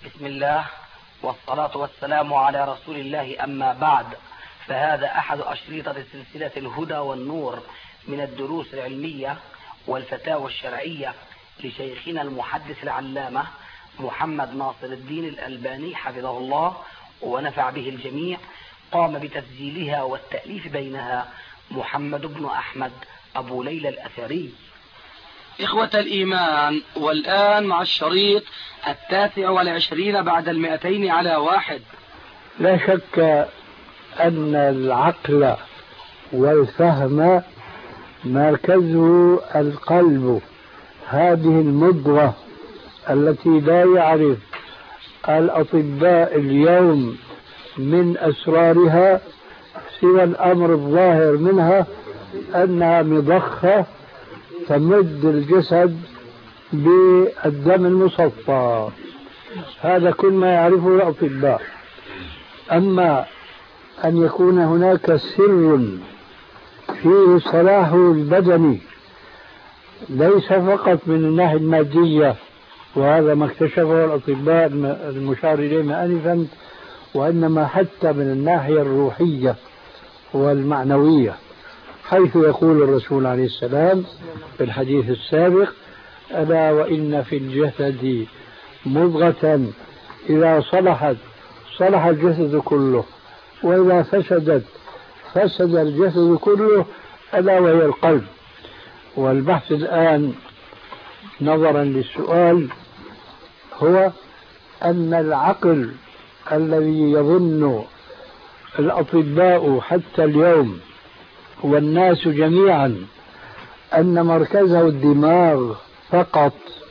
بسم الله والصلاة والسلام على رسول الله، أما بعد، فهذا أحد أشريطة سلسلة الهدى والنور من الدروس العلمية والفتاوى الشرعية لشيخنا المحدث العلامة محمد ناصر الدين الألباني حفظه الله ونفع به الجميع. قام بتسجيلها والتأليف بينها محمد بن أحمد أبو ليلى الأثري. إخوة الإيمان، والآن مع الشريط 29 بعد 200 على 1. لا شك أن العقل والفهم مركزه القلب، هذه المضغة التي لا يعرف الأطباء اليوم من أسرارها سوى الأمر الظاهر منها أنها مضخة تمد الجسد بالدم المصفى. هذا كل ما يعرفه الأطباء. أما أن يكون هناك سر فيه صلاح البدن ليس فقط من الناحية المادية، وهذا ما اكتشفه الأطباء المشار إليهم آنفا، وإنما حتى من الناحية الروحية والمعنوية، حيث يقول الرسول عليه السلام في الحديث السابق: ألا وإن في الجسد مضغة إذا صلحت صلح الجسد كله، وإذا فسدت فسد الجسد كله، ألا وهي القلب. والبحث الآن نظرا للسؤال هو أن العقل الذي يظن الأطباء حتى اليوم والناس جميعا أن مركزه الدماغ فقط،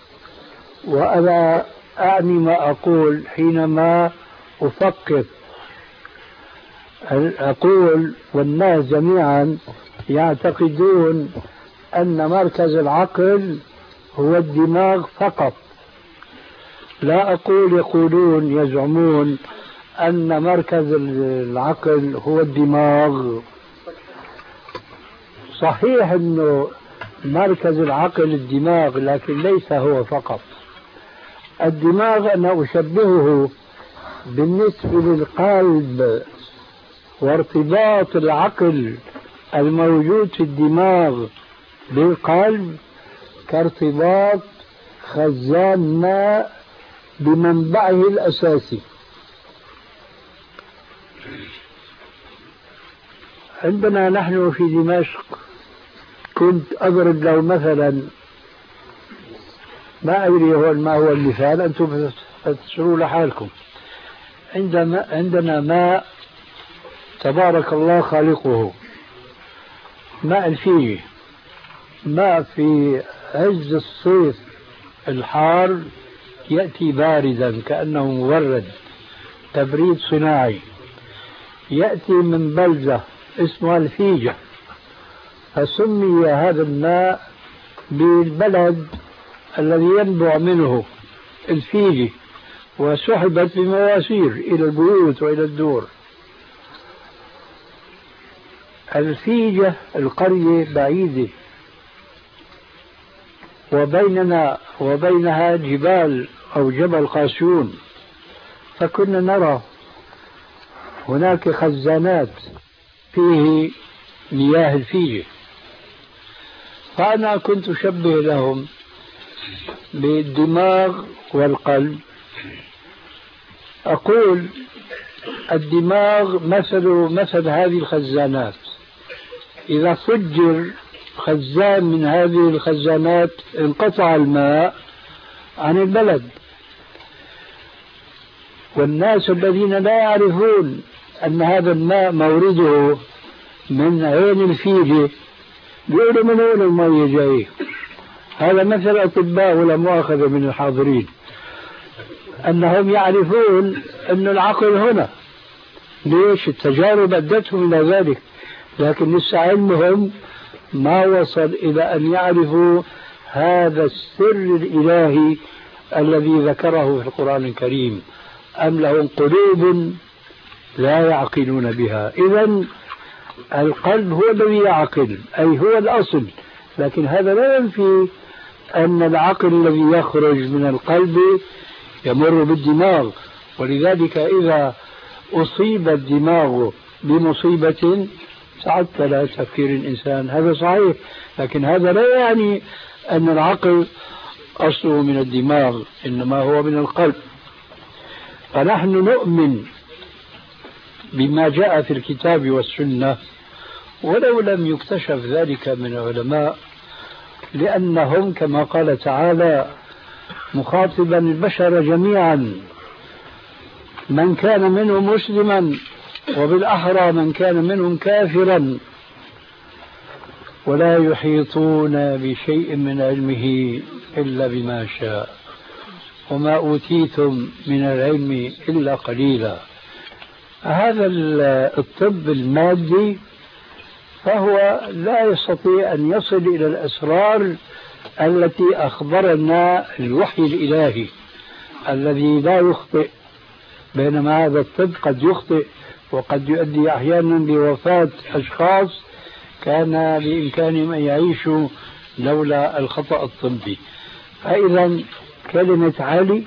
وأنا أعني ما أقول حينما أفكر، أقول والناس جميعا يعتقدون أن مركز العقل هو الدماغ فقط. لا أقول يقولون يزعمون أن مركز العقل هو الدماغ. صحيح أنه مركز العقل الدماغ، لكن ليس هو فقط. الدماغ أنا أشبهه بالنسبة للقلب، وارتباط العقل الموجود في الدماغ بالقلب كارتباط خزان ماء بمنبعه الأساسي. عندنا نحن في دمشق، كنت أضرب له مثلا، ما أدري ما هو المثال، أنتم تفسروا لحالكم. عندنا ماء تبارك الله خالقه، ماء الفيجي، ماء في عز الصيف الحار يأتي باردا كأنه مبرد، تبريد صناعي، يأتي من بلدة اسمها الفيجة، فسمي هذا الماء بالبلد الذي ينبع منه الفيجي، وسحبت بمواسير إلى البيوت وإلى الدور. الفيجة القرية بعيدة، وبيننا وبينها جبال أو جبل قاسيون، فكنا نرى هناك خزانات فيه مياه الفيجة. فأنا كنت أشبه لهم بالدماغ والقلب، أقول الدماغ مثل هذه الخزانات، إذا فجر خزان من هذه الخزانات انقطع الماء عن البلد، والناس الذين لا يعرفون أن هذا الماء مورده من عين الفيجة بيقولوا من وين المية جاي. هذا مثل أطباء ولا مؤاخذة من الحاضرين، أنهم يعرفون أن العقل هنا. ليش؟ التجارب أدتهم إلى ذلك، لكن لسه علمهم ما وصل إلى أن يعرفوا هذا السر الإلهي الذي ذكره في القرآن الكريم: أم لهم قلوب لا يعقلون بها. إذن القلب هو الذي يعقل، أي هو الأصل، لكن هذا لا ينفي أن العقل الذي يخرج من القلب يمر بالدماغ. ولذلك إذا أصيب الدماغ بمصيبة تعطل تفكير الإنسان، هذا صحيح، لكن هذا لا يعني أن العقل أصله من الدماغ، إنما هو من القلب. فنحن نؤمن بما جاء في الكتاب والسنة ولو لم يكتشف ذلك من العلماء، لأنهم كما قال تعالى مخاطبا البشر جميعا من كان منهم مسلما وبالأحرى من كان منهم كافرا ولا يحيطون بشيء من علمه إلا بما شاء وما أوتيتم من العلم إلا قليلا. هذا الطب المادي فهو لا يستطيع أن يصل إلى الأسرار التي أخبرنا الوحي الإلهي الذي لا يخطئ، بينما هذا الطب قد يخطئ وقد يؤدي أحيانا لوفاة أشخاص كان بإمكانهم أن يعيشوا لولا الخطأ الطبي. فإذا كلمة علي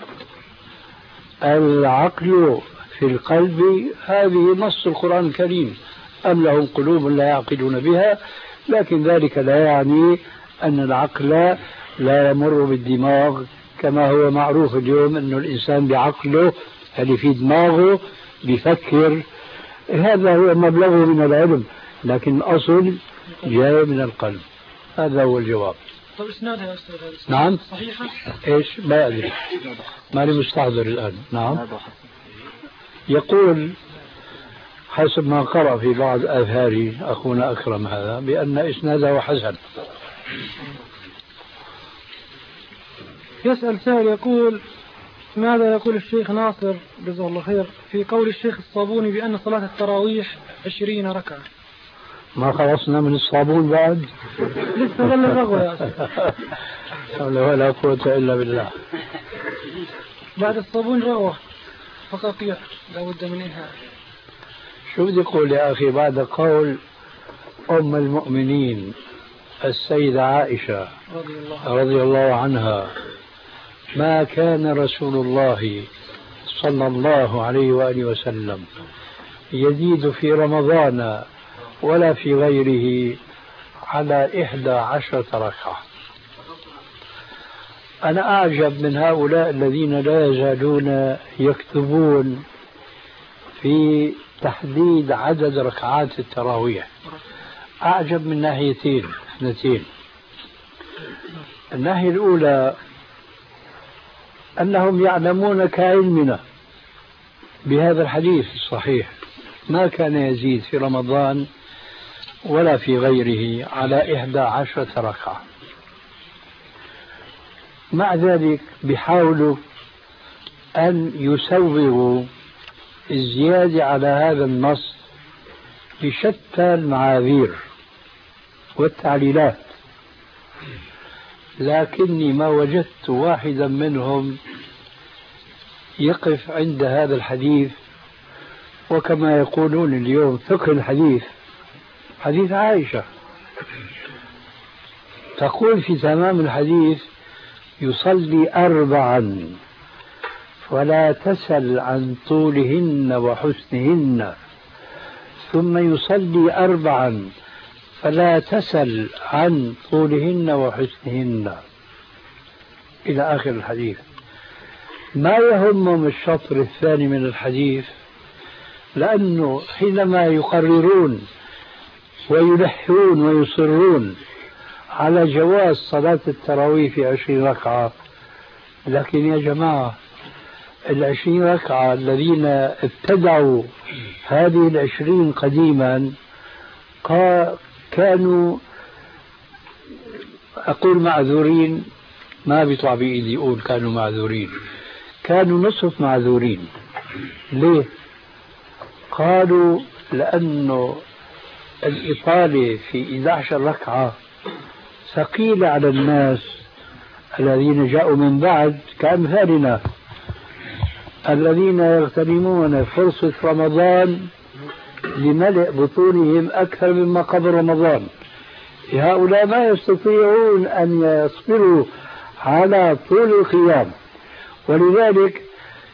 العقل في القلب هذه نص القرآن الكريم، أم لهم قلوب لا يعقلون بها، لكن ذلك لا يعني أن العقل لا يمر بالدماغ كما هو معروف اليوم أن الإنسان بعقله اللي في دماغه بيفكر، هذا هو مبلغه من العلم، لكن الأصل جاي من القلب. هذا هو الجواب. طيب اسنادها يا أستاذ؟ نعم صحيحة؟ إيش ما أدري، ماني مستحضر الآن. نعم يقول حسب ما قرأ في بعض آثاري أخونا أكرم هذا بأن إسناده حسن. يسأل سائل يقول ماذا يقول الشيخ ناصر جزاه الله خير في قول الشيخ الصابوني بأن صلاة التراويح 20 ركعة؟ ما خلصنا من الصابون بعد؟ لسه ظل الرغوة يا أستاذ. حول ولا قوة إلا بالله. بعد الصابون رغوة فقاقيع لا بد من إنهاء. شو بدي أقول يا أخي بعد قول أم المؤمنين السيدة عائشة رضي الله عنها ما كان رسول الله صلى الله عليه وآله وسلم يزيد في رمضان ولا في غيره على 11 ركعة. أنا أعجب من هؤلاء الذين لا يزالون يكتبون في تحديد عدد ركعات التراويح. أعجب من ناحيتين اثنتين. الناحية الأولى أنهم يعلمون كعلمنا بهذا الحديث الصحيح ما كان يزيد في رمضان ولا في غيره على 11 ركعة، مع ذلك بيحاولوا أن يسوغوا الزيادة على هذا النص بشتى المعاذير والتعليلات، لكني ما وجدت واحدا منهم يقف عند هذا الحديث. وكما يقولون اليوم فقه الحديث حديث عائشة تقول في تمام الحديث يصلي 4 ولا تسل عن طولهن وحسنهن، ثم يصلي 4 فلا تسل عن طولهن وحسنهن إلى آخر الحديث. ما يهمهم الشطر الثاني من الحديث، لأنه حينما يقررون ويلحون ويصرون على جواز صلاة التراويح في 20 ركعة، لكن يا جماعة 20 ركعة الذين ابتدعوا هذه 20 قديما كانوا أقول معذورين، ما بيطلع بإيدي أقول كانوا معذورين، كانوا نصف معذورين. ليه؟ قالوا لأنه الإطالة في 11 ركعة ثقيلة على الناس الذين جاءوا من بعد كأمثالنا الذين يغتنمون فرصة رمضان لملء بطونهم أكثر مما قبل رمضان. هؤلاء ما يستطيعون أن يصبروا على طول القيام، ولذلك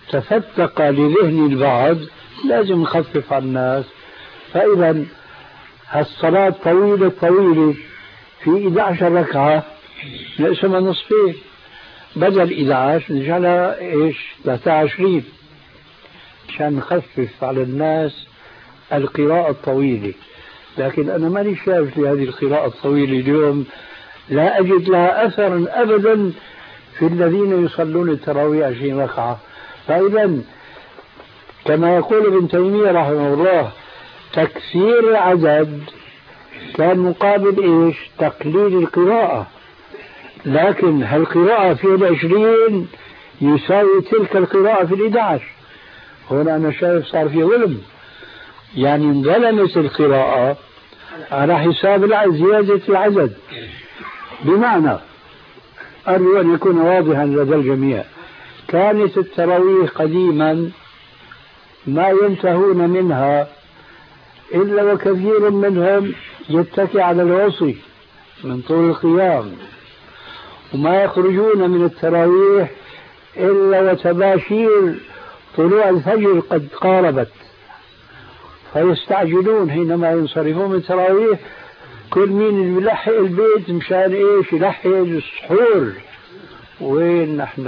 تفتق لذهن البعض لازم نخفف على الناس. فإذا هالصلاة طويلة في 11 ركعة نقسمها نصفين، بدل 11 نجعلها 23 عشان نخفف على الناس القراءة الطويلة. لكن أنا ماني شايف لهذه القراءة الطويلة اليوم، لا أجد لها أثرا أبدا في الذين يصلون التراويح 20 ركعة. فإذا كما يقول ابن تيمية رحمه الله تكثير العدد كان مقابل تقليل القراءة، لكن هالقراءة في 20 يساوي تلك القراءة في 11. هنا أنا شايف صار في ظلم، يعني انظلمت القراءة على حساب زيادة العدد. بمعنى أرجو أن يكون واضحا لدى الجميع، كانت التراويح قديما ما ينتهون منها إلا وكثير منهم يتكي على الوصي من طول القيام، وما يخرجون من التراويح إلا وتباشير طلوع الفجر قد قاربت، فيستعجلون حينما ينصرفون من التراويح. كل مين اللي بيلحق البيت مشان يلحق السحور. وين نحن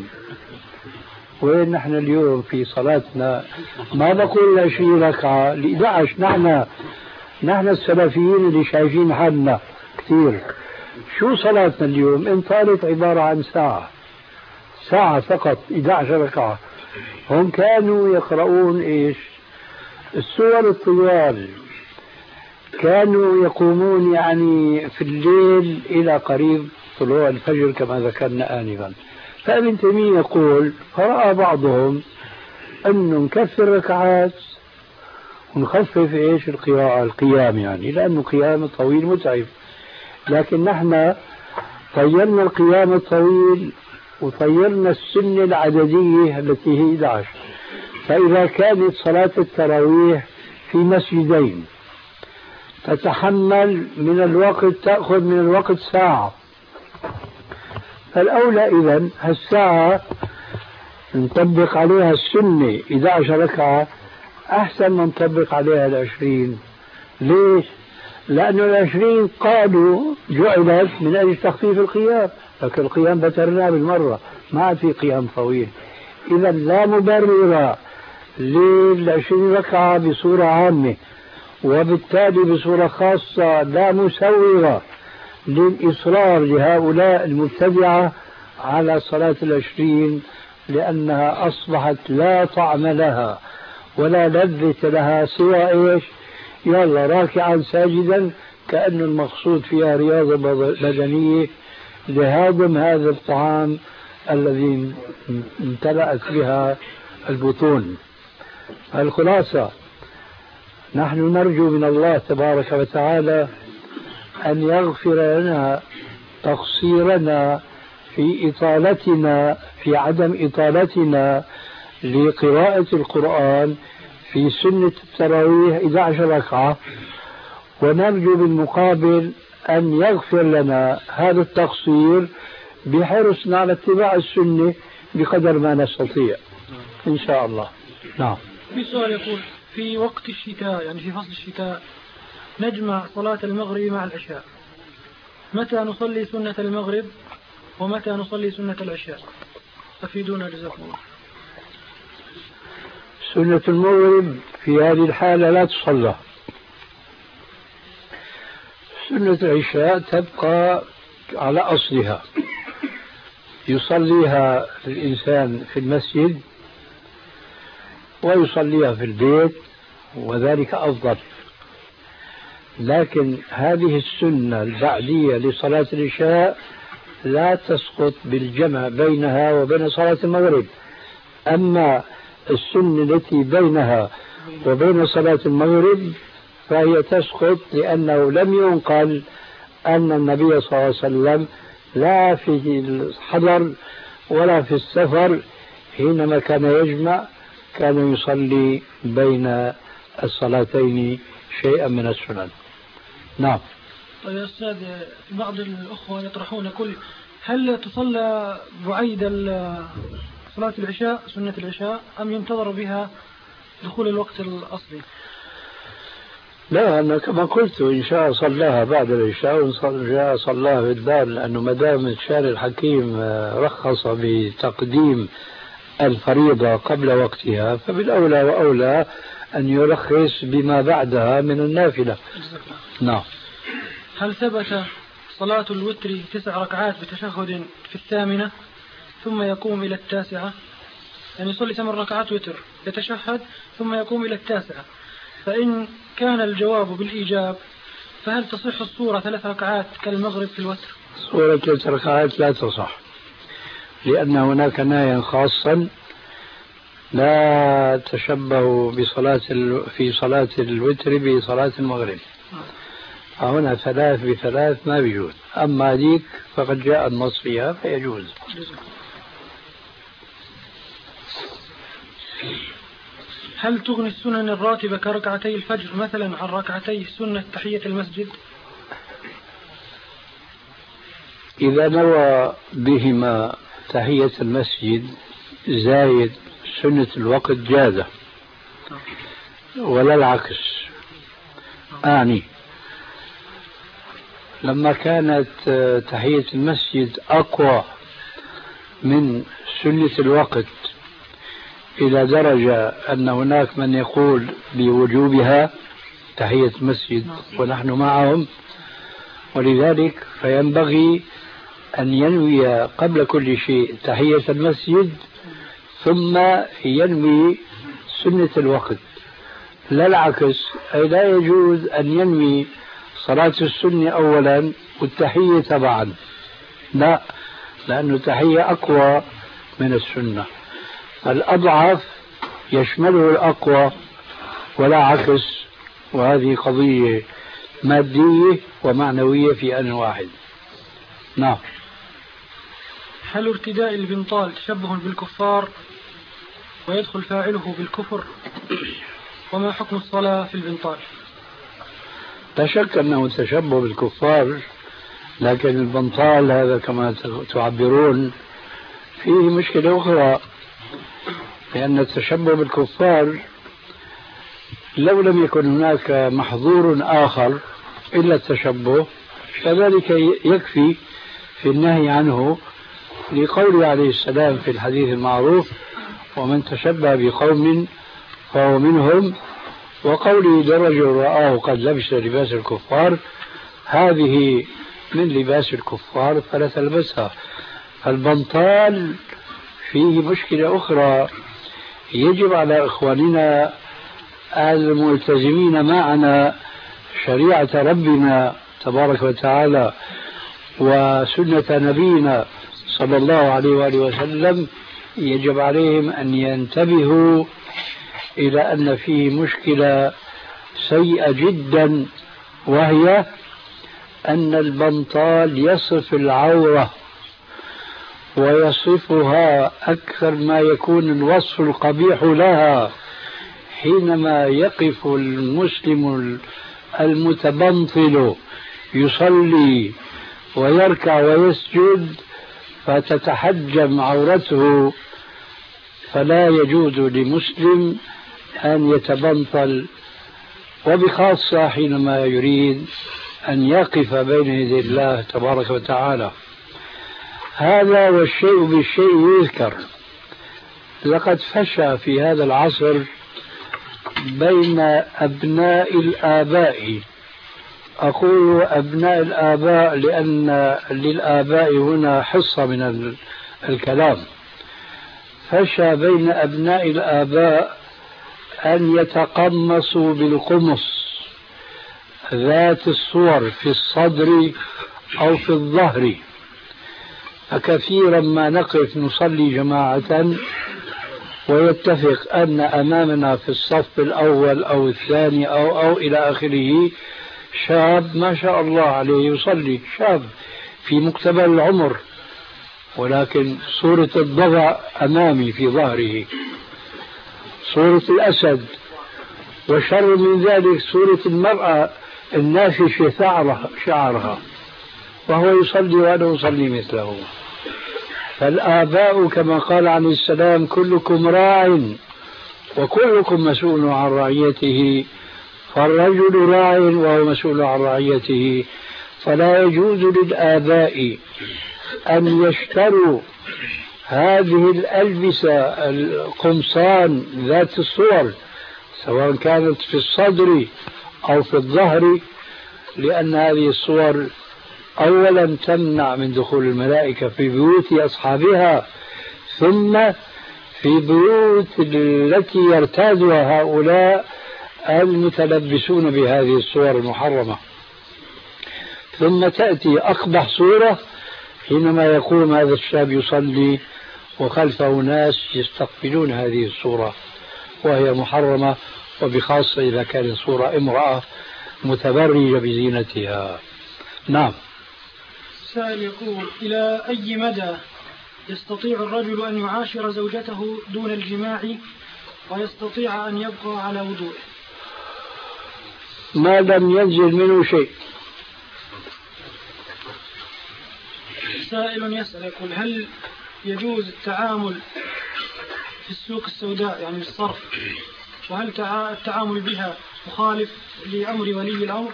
اليوم في صلاتنا؟ ما بقول 20 ركعة 11. نحن السلفيين اللي شايفين حالنا كثير. شو صلاتنا اليوم؟ إن طالت عبارة عن ساعة فقط 11 ركعة. هم كانوا يقرؤون السور الطوال، كانوا يقومون يعني في الليل إلى قريب طلوع الفجر كما ذكرنا آنفا. فابن تيمية يقول فرأى بعضهم أنه نكثر ركعات ونخفف القيام، يعني لأنه قيام طويل متعب. لكن نحن طيرنا القيام الطويل وطيرنا السنة العددية التي هي 11. فإذا كانت صلاة التراويح في مسجدين تتحمل من الوقت، تأخذ من الوقت ساعة، فالأولى إذن هالساعة نطبق عليها السنة 11 ركعة أحسن ما نطبق عليها 20. ليش؟ لأنه 20 قالوا جعلت من أجل تخفيف القيام، لكن القيام بترناه بالمرة، ما عاد في قيام طويل. إذا لا مبرر لل20 ركعة بصورة عامة، وبالتالي بصورة خاصة لا مسوغة للإصرار لهؤلاء المبتدعة على صلاة 20، لأنها أصبحت لا طعم لها ولا لذة لها سوى يلا راكعا ساجدا، كأن المقصود فيها رياضة بدنية لهضم هذا الطعام الذي امتلأت بها البطون. الخلاصة نحن نرجو من الله تبارك وتعالى أن يغفر لنا تقصيرنا في عدم إطالتنا لقراءة القرآن في سنة التراويح 11 ركعة، ونرجو بالمقابل أن يغفر لنا هذا التقصير بحرصنا على اتباع السنة بقدر ما نستطيع إن شاء الله. نعم. في سؤال يقول في وقت الشتاء، يعني في فصل الشتاء، نجمع صلاة المغرب مع العشاء، متى نصلي سنة المغرب ومتى نصلي سنة العشاء؟ أفيدونا جزاكم الله. سنة المغرب في هذه الحالة لا تصلى. سنة العشاء تبقى على أصلها، يصليها الإنسان في المسجد ويصليها في البيت، وذلك أفضل. لكن هذه السنة البعدية لصلاة العشاء لا تسقط بالجمع بينها وبين صلاة المغرب. أما السنة التي بينها وبين صلاة المغرب فهي تسقط، لأنه لم ينقل أن النبي صلى الله عليه وسلم لا في الحضر ولا في السفر حينما كان يجمع كان يصلي بين الصلاتين شيئا من السنن. نعم. طيب يا أستاذ، بعض الأخوة يطرحون هل تصلى بعيد صلاة العشاء سنة العشاء أم ينتظر بها دخول الوقت الأصلي؟ لا، أنا كما قلت إن شاء صلاها بعد العشاء وإن شاء صلاها في الدار، لأنه ما دام الشارع الحكيم رخص بتقديم الفريضة قبل وقتها فبالأولى وأولى أن يرخص بما بعدها من النافلة. نعم. هل ثبت صلاة الوتر 9 ركعات بتشهد في الثامنة ثم يقوم إلى التاسعة؟ يعني يصلي 8 ركعات وتر يتشهد ثم يقوم إلى التاسعة، فإن كان الجواب بالإيجاب فهل تصح الصورة 3 ركعات كالمغرب في الوتر؟ صورة 3 ركعات لا تصح، لأن هناك نهيا خاصا لا تشبه في صلاة الوتر بصلاة المغرب، هنا 3 ب3 ما بيجوز، أما هذيك فقد جاء النص فيها فيجوز. هل تغني السنن الراتبة كركعتي الفجر مثلا عن ركعتي سنة تحية المسجد؟ إذا نوى بهما تحية المسجد زايد سنة الوقت جازة، ولا العكس. أعني لما كانت تحية المسجد أقوى من سنة الوقت إلى درجة أن هناك من يقول بوجوبها تحية المسجد ونحن معهم، ولذلك فينبغي أن ينوي قبل كل شيء تحية المسجد ثم ينوي سنة الوقت، لا العكس. أي لا يجوز أن ينوي صلاة السنة أولا والتحية تبعا، لا، لأن التحية أقوى من السنة، الأضعف يشمله الأقوى ولا عكس، وهذه قضية مادية ومعنوية في آن واحد. نعم. هل ارتداء البنطال تشبه بالكفار ويدخل فاعله بالكفر؟ وما حكم الصلاة في البنطال؟ لا شك أنه تشبه بالكفار، لكن البنطال هذا كما تعبرون فيه مشكلة أخرى، لأن التشبه بالكفار لو لم يكن هناك محظور آخر إلا التشبه فذلك يكفي في النهي عنه، لقوله عليه السلام في الحديث المعروف: ومن تشبه بقوم فهو منهم، وقوله: لرجل رآه قد لبس لباس الكفار، هذه من لباس الكفار فلا تلبسها. البنطال فيه مشكلة أخرى، يجب على إخواننا الملتزمين معنا شريعة ربنا تبارك وتعالى وسنة نبينا صلى الله عليه وآله وسلم، يجب عليهم أن ينتبهوا إلى أن فيه مشكلة سيئة جدا، وهي أن البنطال يصف العورة ويصفها أكثر ما يكون الوصف القبيح لها، حينما يقف المسلم المتبنطل يصلي ويركع ويسجد فتتحجم عورته، فلا يجوز لمسلم أن يتبنطل، وبخاصة حينما يريد أن يقف بين يدي الله تبارك وتعالى. هذا والشيء بالشيء يذكر. لقد فشى في هذا العصر بين أبناء الآباء، أقول أبناء الآباء لأن للآباء هنا حصة من الكلام، فشى بين أبناء الآباء أن يتقمصوا بالقمص ذات الصور في الصدر أو في الظهر، فكثيرا ما نقف نصلي جماعة ويتفق أن أمامنا في الصف الأول أو الثاني أو إلى آخره شاب ما شاء الله عليه يصلي، شاب في مقتبل العمر، ولكن صورة الضبع أمامي في ظهره، صورة الأسد، وشر من ذلك صورة المرأة النافشة شعرها، وهو يصلي وأنا أصلي مثله. فالآباء كما قال عليه السلام كلكم راع وكلكم مسؤول عن رعيته، فالرجل راع وهو مسؤول عن رعيته. فلا يجوز للآباء أن يشتروا هذه الألبسة القمصان ذات الصور سواء كانت في الصدر أو في الظهر، لأن هذه الصور أولا تمنع من دخول الملائكة في بيوت أصحابها، ثم في بيوت التي يرتادها هؤلاء المتلبسون بهذه الصور المحرمة. ثم تأتي أقبح صورة حينما يقوم هذا الشاب يصلي وخلفه ناس يستقبلون هذه الصورة وهي محرمة، وبخاصة إذا كانت صورة امرأة متبرجة بزينتها. نعم. سائل يقول: إلى أي مدى يستطيع الرجل أن يعاشر زوجته دون الجماع ويستطيع أن يبقى على وضوءه؟ ما لم ينزل منه شيء. سائل يسأل يقول: هل يجوز التعامل في السوق السوداء يعني بالصرف، وهل التعامل بها مخالف لأمر ولي الأمر؟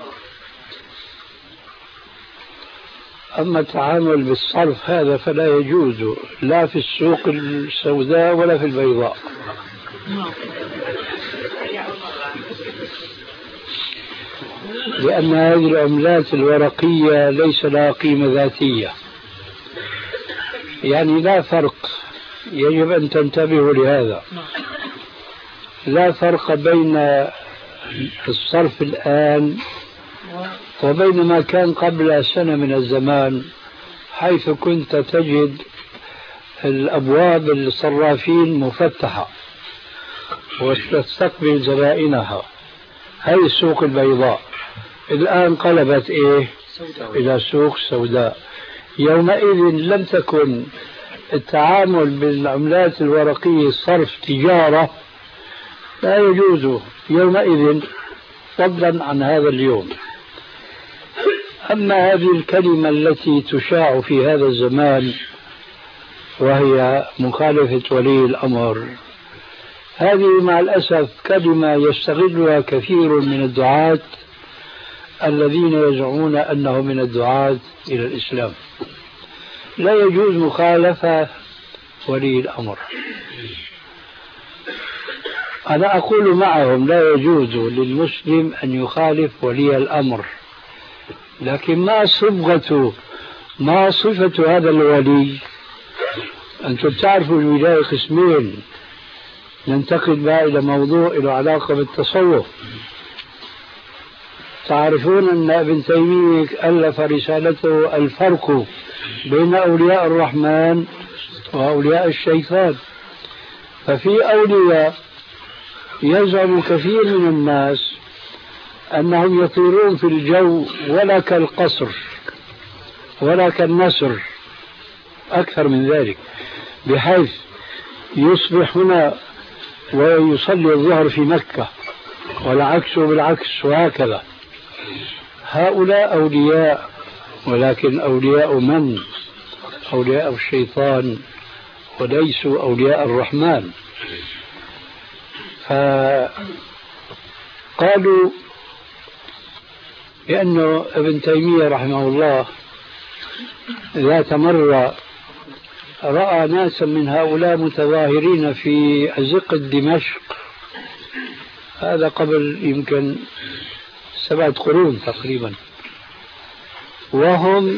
أما التعامل بالصرف هذا فلا يجوز لا في السوق السوداء ولا في البيضاء. لأن هذه العملات الورقية ليس لها قيمة ذاتية، يعني لا فرق، يجب أن تنتبهوا لهذا، لا فرق بين الصرف الآن وبين ما كان قبل سنة من الزمان، حيث كنت تجد الأبواب الصرافين مفتحة وتستقبل زبائنها. هذه السوق البيضاء الآن قلبت إلى سوق سوداء. يومئذ لم تكن التعامل بالعملات الورقية صرف تجارة، لا يجوز يومئذ فضلا عن هذا اليوم. أما هذه الكلمة التي تشاع في هذا الزمان وهي مخالفة ولي الأمر، هذه مع الأسف كلمة يستغلها كثير من الدعاة الذين يزعمون أنه من الدعاة إلى الإسلام. لا يجوز مخالفة ولي الأمر. أنا أقول معهم لا يجوز للمسلم أن يخالف ولي الأمر، لكن ما صفة هذا الولي. أنتم تعرفوا الولاية قسمين ننتقل بها إلى موضوع له علاقة بالتصوف. تعرفون أن ابن تيمية ألف رسالته الفرق بين أولياء الرحمن وأولياء الشيطان. ففي أولياء يزعم كثير من الناس أنهم يطيرون في الجو ولا كالقصر ولا كالنسر، أكثر من ذلك، بحيث يصبح هنا ويصلي الظهر في مكة والعكس بالعكس وهكذا. هؤلاء أولياء، ولكن أولياء من؟ أولياء الشيطان وليسوا أولياء الرحمن. فقالوا بأن ابن تيمية رحمه الله ذات مرة رأى ناسا من هؤلاء متظاهرين في أزقة دمشق، هذا قبل يمكن 7 قرون تقريبا، وهم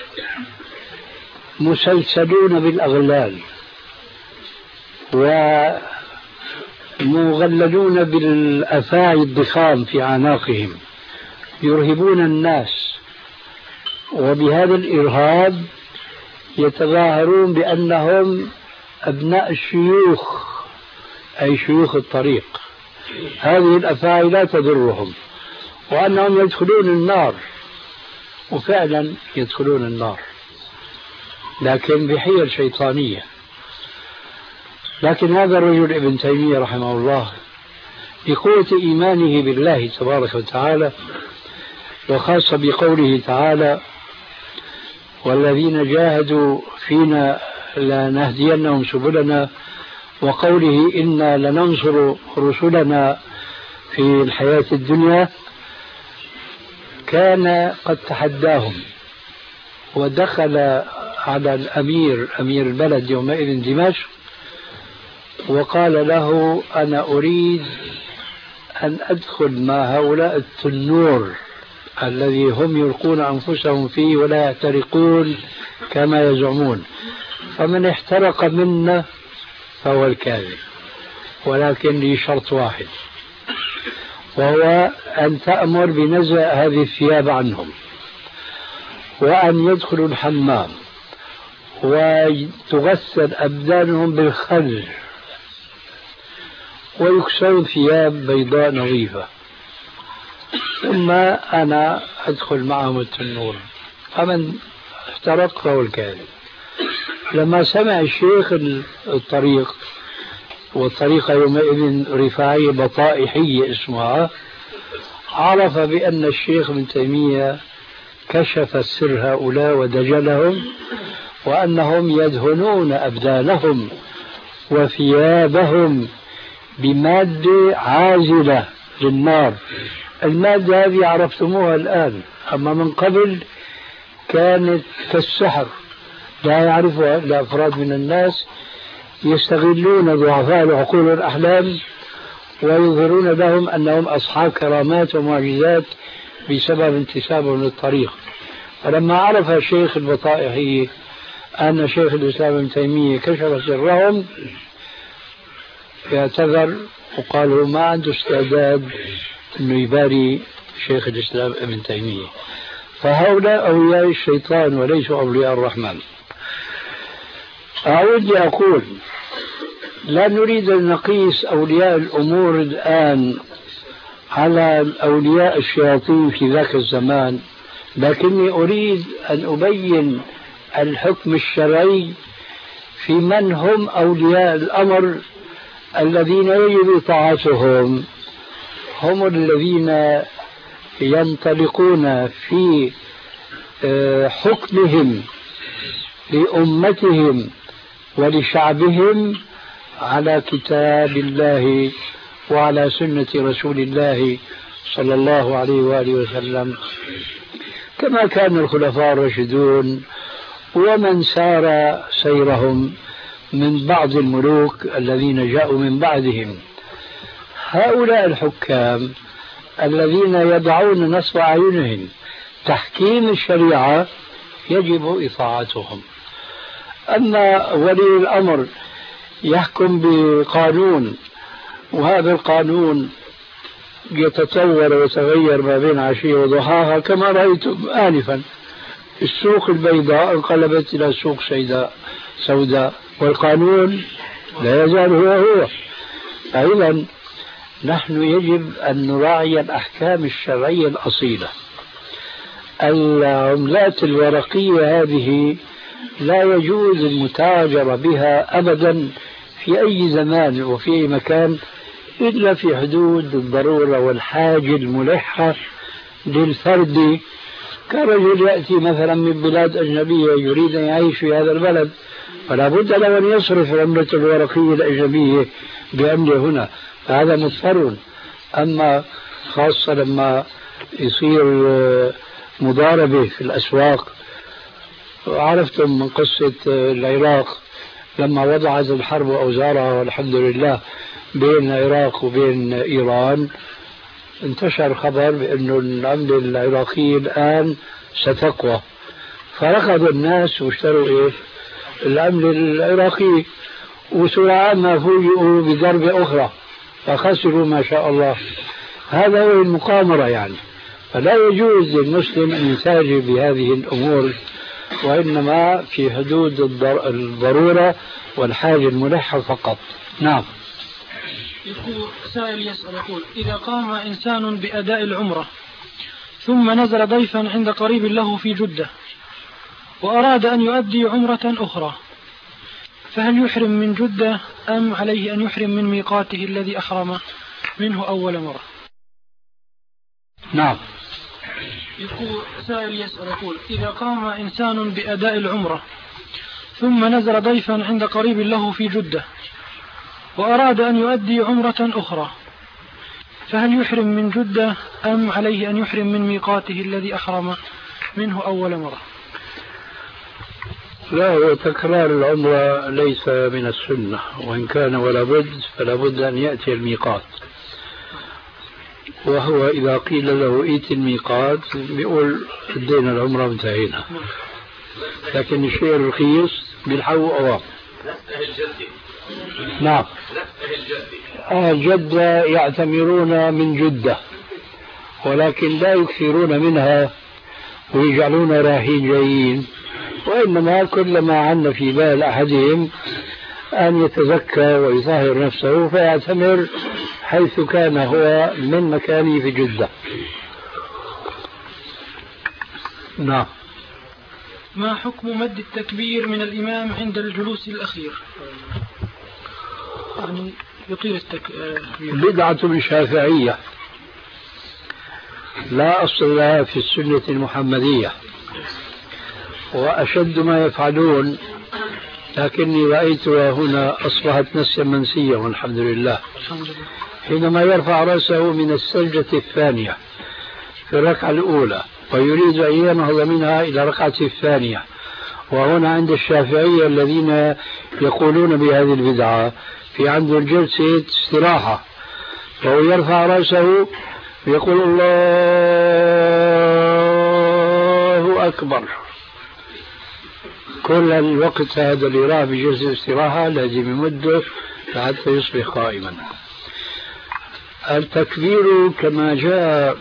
مسلسلون بالأغلال ومغللون بالأفاعي الضخام في أعناقهم، يرهبون الناس، وبهذا الإرهاب يتظاهرون بأنهم أبناء الشيوخ، أي شيوخ الطريق. هذه الأفاعي لا تضرهم، وأنهم يدخلون النار، وفعلا يدخلون النار، لكن بحيل شيطانية. لكن هذا الرجل ابن تيمية رحمه الله بقوة إيمانه بالله تبارك وتعالى، وخاصة بقوله تعالى: والذين جاهدوا فينا لنهدينهم سبلنا، وقوله إنا لننصر رسلنا في الحياة الدنيا، كان قد تحداهم ودخل على أمير البلد يومئذ دمشق وقال له أنا أريد أن أدخل مع هؤلاء التنور الذي هم يلقون أنفسهم فيه ولا يحترقون كما يزعمون، فمن احترق منا فهو الكاذب، ولكن لي شرط واحد، وهو أن تأمر بنزع هذه الثياب عنهم، وأن يدخلوا الحمام وتغسل أبدانهم بالخل ويكسون ثياب بيضاء نظيفة، ثم أنا أدخل معهم التنور، فمن احترق فهو الكاذب. لما سمع الشيخ الطريق، والطريقة يومئذ رفاعية بطائحية اسمها، عرف بأن الشيخ ابن تيمية كشف سر هؤلاء ودجلهم، وأنهم يدهنون أبدانهم وثيابهم بمادة عازلة للنار. المادة هذه عرفتموها الآن، أما من قبل كانت كالسحر لا يعرفها إلا أفراد من الناس، يستغلون ضعفاء العقول والأحلام ويظهرون لهم أنهم أصحاب كرامات ومعجزات بسبب انتسابهم للطريق. فلما عرف الشيخ البطائحي أن شيخ الإسلام ابن تيمية كشف سرهم، اعتذر وقالوا ما عنده استعداد أنه يباري شيخ الإسلام ابن تيمية. فهؤلاء أولياء الشيطان وليسوا أولياء الرحمن. أعود لأقول لا نريد أن نقيس أولياء الأمور الآن على أولياء الشياطين في ذاك الزمان، لكني أريد أن أبين الحكم الشرعي في من هم أولياء الأمر الذين يجب طاعتهم. هم الذين ينطلقون في حكمهم لأمتهم ولشعبهم على كتاب الله وعلى سنة رسول الله صلى الله عليه وآله وسلم، كما كان الخلفاء الراشدون ومن سار سيرهم من بعض الملوك الذين جاءوا من بعدهم. هؤلاء الحكام الذين يضعون نصب أعينهم تحكيم الشريعة يجب إطاعتهم. أما ولي الأمر يحكم بقانون، وهذا القانون يتطور ويتغير ما بين عشية وضحاها، كما رأيتم آنفا السوق البيضاء انقلبت إلى سوق سوداء، والقانون لا يزال هو. أيضا نحن يجب أن نراعي الأحكام الشرعية الأصيلة. العملات الورقية هذه لا يجوز المتاجرة بها أبدا في أي زمان وفي أي مكان إلا في حدود الضرورة والحاجة الملحة للفرد، كرجل يأتي مثلا من بلاد أجنبية يريد أن يعيش في هذا البلد، فلا بد له أن يصرف العملة الورقية الأجنبية بعملة هنا، فهذا مضطر. أما خاصة لما يصير مضاربة في الأسواق، عرفتم من قصة العراق لما وضعت الحرب أوزارها والحمد لله بين العراق وبين إيران، انتشر خبر بأن العملة العراقية الآن ستقوى، فركض الناس واشتروا العملة العراقية، وسرعان ما فوجئوا بضربة أخرى فخسروا ما شاء الله. هذا هو المقامرة يعني. فلا يجوز للمسلم أن يتاجر بهذه الأمور، وإنما في حدود الضرورة والحاجة الملحة فقط. نعم. يقول سائل يسأل يقول: إذا قام إنسان بأداء العمرة ثم نزل ضيفا عند قريب له في جدة وأراد أن يؤدي عمرة أخرى، فهل يحرم من جدة أم عليه أن يحرم من ميقاته الذي أحرم منه أول مرة؟ نعم. يقول سائل يسأل يقول: إذا قام إنسان بأداء العمرة ثم نزل ضيفا عند قريب له في جدة وأراد أن يؤدي عمرة أخرى، فهل يحرم من جدة أم عليه أن يحرم من ميقاته الذي أحرم منه أول مرة؟ لا، تكرار العمرة ليس من السنة، وإن كان ولا بد فلا بد أن يأتي الميقات، وهو إذا قيل له ائت الميقات بيقول ادينا العمرة وانتهينا. لكن الشيء الرخيص بالحو أوام. نعم، جدة يعتمرون من جدة، ولكن لا يكثرون منها ويجعلون رايحين جايين، وإنما كل ما عنا في بال أحدهم أن يتزكى ويطهر نفسه فيعتمر حيث كان هو من مكانه في جدة. نعم. ما حكم مد التكبير من الإمام عند الجلوس الأخير؟ يعني يطيل بدعة شافعية لا أصل لها في السنة المحمدية، وأشد ما يفعلون، لكني رأيتها هنا أصبحت نسيا منسيا والحمد لله. حينما يرفع رأسه من السجدة الثانية في الركعة الأولى ويريد أن ينهض منها إلى الركعة الثانية، وهنا عند الشافعية الذين يقولون بهذه البدعة في عنده الجلسة استراحة، وهو يرفع رأسه ويقول الله أكبر كل الوقت. هذا اللي راه بجلسة الاستراحة لازم يمده حتى يصبح قائما. التكبير كما جاء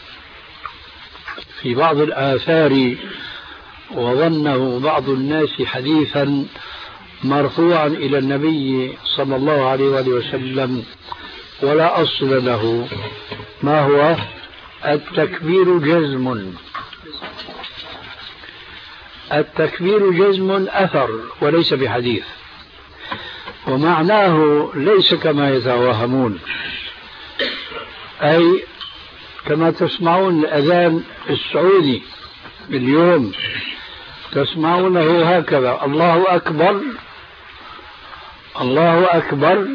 في بعض الآثار وظنه بعض الناس حديثا مرفوعا إلى النبي صلى الله عليه وآله وسلم ولا أصل له. ما هو؟ التكبير جزم. التكبير جزم أثر وليس بحديث، ومعناه ليس كما يتوهمون، أي كما تسمعون الأذان السعودي اليوم تسمعونه هكذا الله أكبر الله أكبر،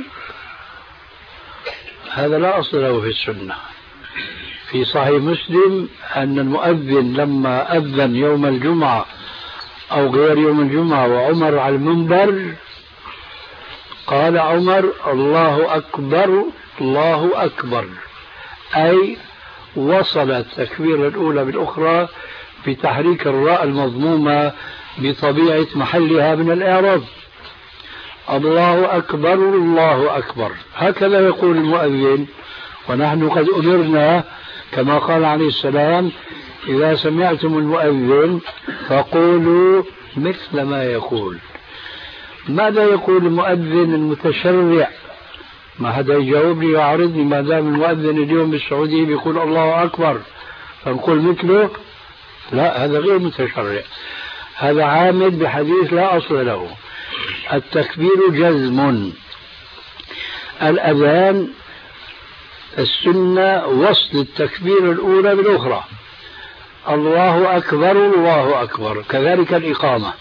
هذا لا أصل له في السنة. في صحيح مسلم أن المؤذن لما أذن يوم الجمعة أو غير يوم الجمعة وعمر على المنبر قال عمر الله أكبر الله أكبر، أي وصل التكبير الأولى بالأخرى بتحريك الراء المضمومة بطبيعة محلها من الإعراب. الله أكبر الله أكبر، هكذا يقول المؤذن. ونحن قد أمرنا كما قال عليه السلام إذا سمعتم المؤذن فقولوا مثل ما يقول. ماذا يقول المؤذن المتشرع؟ ما حدا يجاوبني ويعرضني. ما دام المؤذن اليوم بالسعودية بيقول الله أكبر فنقول مثله؟ لا، هذا غير متشرع، هذا عامد بحديث لا أصل له. التكبير جزم. الأذان السنة وصل التكبير الأولى بالأخرى، الله أكبر الله أكبر، كذلك الإقامة.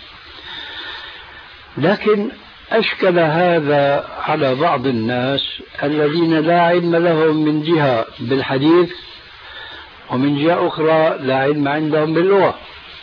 لكن أشكل هذا على بعض الناس الذين لا علم لهم من جهة بالحديث ومن جهة أخرى لا علم عندهم باللغة.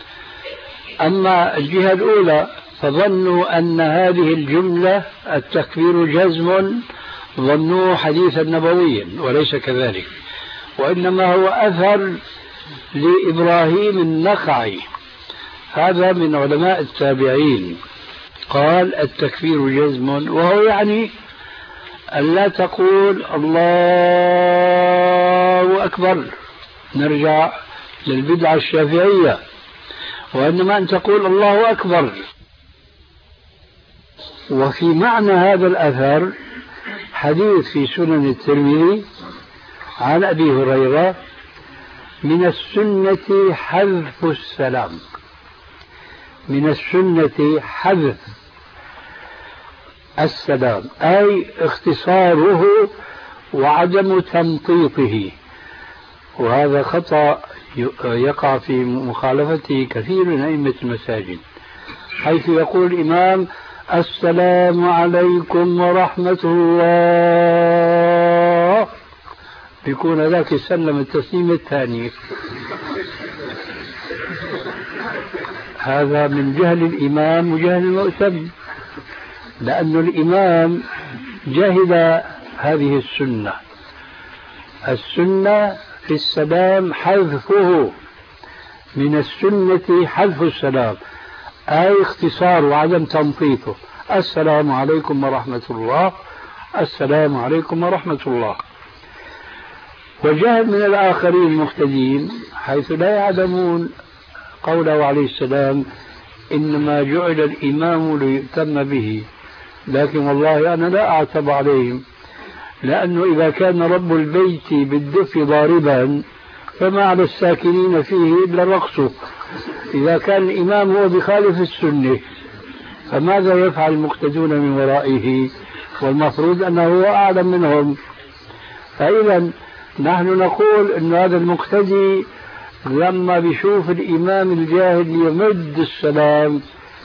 أما الجهة الأولى فظنوا أن هذه الجملة التكبير جزم، ظنوه حديثا نبويا وليس كذلك، وإنما هو أثر لإبراهيم النخعي، هذا من علماء التابعين، قال التكبير جزم، وهو يعني أن لا تقول الله أكبر، نرجع للبدعة الشافعية، وإنما أن تقول الله أكبر. وفي معنى هذا الأثر حديث في سنن الترمذي عن أبي هريرة من السنة حذف السلام، من السنة حذف السلام أي اختصاره وعدم تمطيطه، وهذا خطأ يقع في مخالفته كثير من أئمة المساجد. حيث يقول الإمام السلام عليكم ورحمة الله، يكون ذاك سلم التسليم الثاني. هذا من جهل الإمام وجهل المؤتم، لأن الإمام جهل هذه السنة. السنة في السلام حذفه، من السنة حذف السلام، أي اختصار وعدم تنطيطه. السلام عليكم ورحمة الله، السلام عليكم ورحمة الله. وجهل من الآخرين المقتدين حيث لا يعلمون قوله عليه السلام إنما جعل الإمام ليؤتم به، لكن والله أنا لا أعتب عليهم، لأنه إذا كان رب البيت بالدف ضاربا فما على الساكنين فيه إلا الرقص. إذا كان الإمام هو بخالف السنة فماذا يفعل المقتدون من ورائه؟ والمفروض أنه هو أعلم منهم. فإذا نحن نقول أن هذا المقتدي لما بيشوف الإمام الجاهل يمد السلام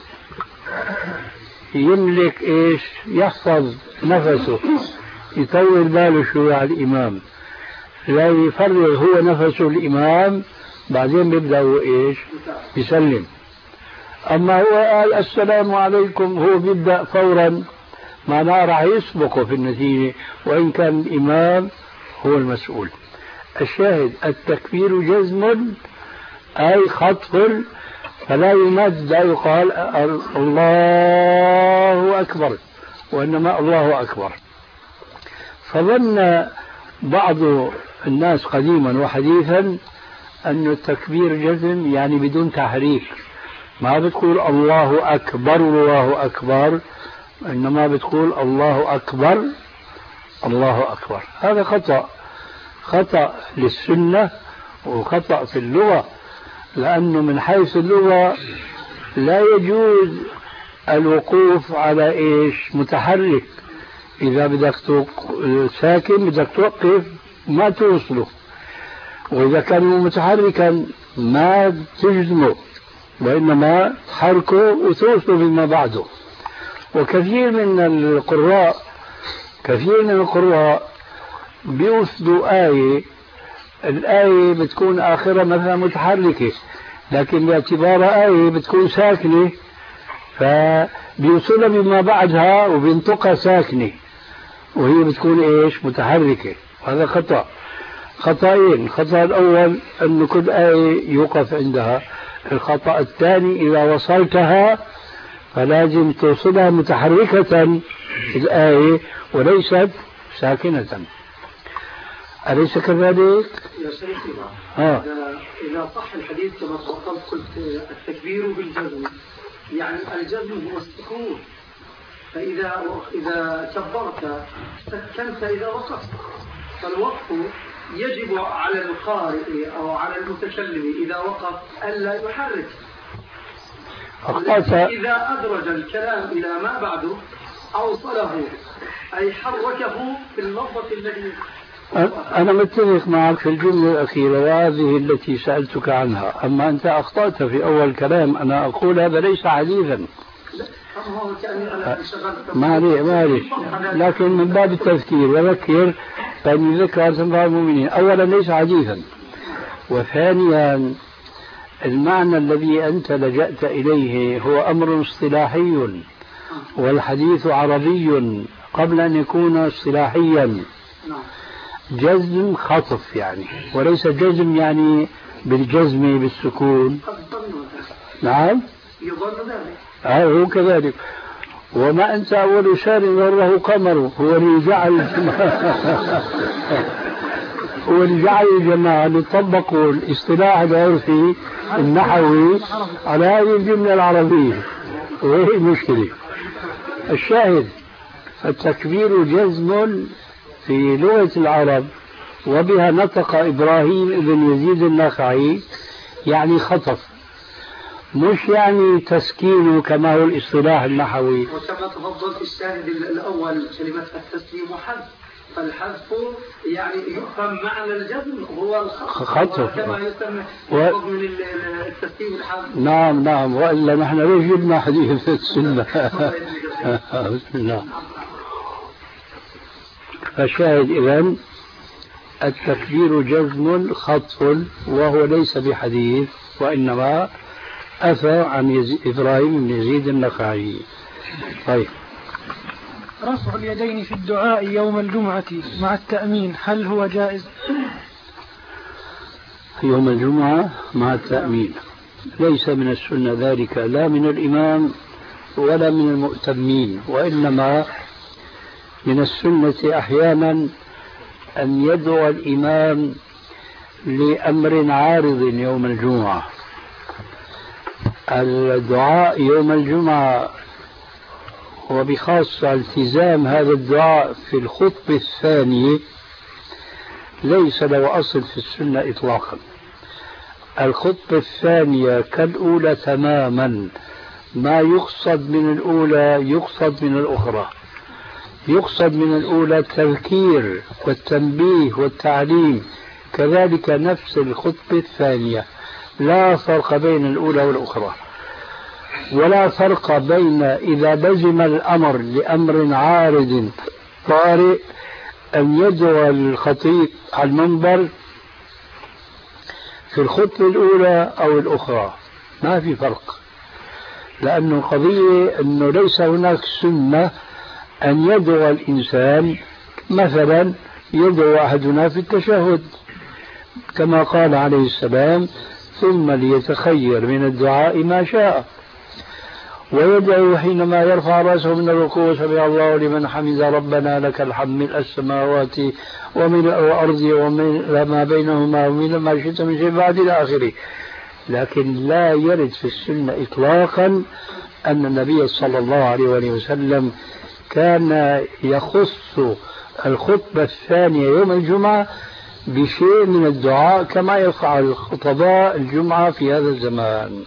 يملك إيش؟ يحفظ نفسه، يطول باله شوي على الإمام، لا يفرغ هو نفسه الإمام، بعدين بيبدأ هو إيش؟ يسلم. أما هو قال السلام عليكم هو بيبدأ فورا، معناه راح يسبقه في النتيجة، وإن كان الإمام هو المسؤول. الشاهد التكبير جزم أي خطف، فلا يمد، لا يقال الله أكبر، وإنما الله أكبر. فظن بعض الناس قديما وحديثا أن التكبير جزم يعني بدون تحريك، ما بتقول الله أكبر الله أكبر، إنما بتقول الله أكبر الله أكبر. هذا خطأ، خطأ للسنة وخطأ في اللغة، لأنه من حيث اللغة لا يجوز الوقوف على إيش؟ متحرك. إذا بدك ساكن بدك توقف ما توصله، وإذا كان متحركا ما تجزمه، وإنما تحركه وتوصله فيما بعده. وكثير من القراء بيوصلوا آية، الآية بتكون آخرة مثلا متحركة، لكن باعتبارها آية بتكون ساكنة فبيوصلها بما بعدها وبينطقها ساكنة، وهي بتكون إيش؟ متحركة. هذا خطأ، خطأين. الخطأ الأول أن كل آية يوقف عندها. الخطأ الثاني إذا وصلتها فلازم توصلها متحركة الآية وليست ساكنة. أليس كذلك؟ يا شيخنا إذا صح الحديث كما تفضلت قلت التكبير بالجزم، يعني الجزم هو السكون، فإذا كبرت سكنت إذا وقفت، فالوقف يجب على القارئ أو على المتكلم إذا وقف ألا يحرك. إذا أدرج الكلام إلى ما بعده أوصله أي حركه في اللفظة التي. أنا متفق معك في الجملة الأخيرة وهذه التي سألتك عنها، أما أنت أخطأت في أول كلام. أنا أقول هذا ليس حديثا، معليش، لكن من باب التذكير وذكر فإن ذكر تنفع المؤمنين. أولا ليس حديثا، وثانيا المعنى الذي أنت لجأت إليه هو أمر اصطلاحي، والحديث عربي قبل أن يكون اصطلاحيا. جزم خطف يعني، وليس جزم يعني بالجزم بالسكون. نعم هو كذلك. وما أنت أول شهر غره قمر، هو اللي جعل الجماعة ليطبقوا الاصطلاح العرفي النحوي على هذه الجملة العربية، وهي المشكلة. الشاهد التكبير جزم في لغة العرب، وبها نطق إبراهيم بن يزيد النخعي، يعني خطف، مش يعني تسكين كما هو الاصطلاح النحوي. وكما تفضلت الشاهد الأول كلمة التسليم حذف، فالحذف يعني يفهم معنى الجزم هو خطف كما يسمى من التسليم الحذف. نعم وإلا نحن ليش جبنا حديث السنة. بسم الله. فالشاهد إذن التكبير جزم خطف وهو ليس بحديث وإنما أتى عن إبراهيم بن يزيد النخعي. طيب. رفع اليدين في الدعاء يوم الجمعة مع التأمين هل هو جائز؟ يوم الجمعة مع التأمين ليس من السنة ذلك لا من الإمام ولا من المؤتمين، وإنما من السنة أحيانا أن يدعو الإمام لأمر عارض يوم الجمعة. الدعاء يوم الجمعة وبخاصة التزام هذا الدعاء في الخطبة الثانية ليس له أصل في السنة إطلاقا. الخطبة الثانية كالأولى تماما، ما يقصد من الأولى يقصد من الأخرى. يقصد من الأولى التذكير والتنبيه والتعليم، كذلك نفس الخطبة الثانية، لا فرق بين الأولى والأخرى، ولا فرق بين إذا لزم الأمر لأمر عارض طارئ أن يدعو الخطيب على المنبر في الخطبة الأولى أو الأخرى، ما في فرق، لأنه قضية أنه ليس هناك سنة أن يدعو الإنسان مثلا يدعو أحدنا في التشهد كما قال عليه السلام ثم ليتخير من الدعاء ما شاء، ويدعو حينما يرفع رأسه من الركوع سمع الله لمن حمد ربنا لك الحمد ملء السماوات وملء الأرض ومن ما بينهما ومن ما شئت من شيء بعد إلى آخره. لكن لا يرد في السنة إطلاقا أن النبي صلى الله عليه وسلم كان يخص الخطبة الثانية يوم الجمعة بشيء من الدعاء كما يفعل خطباء الجمعة في هذا الزمان.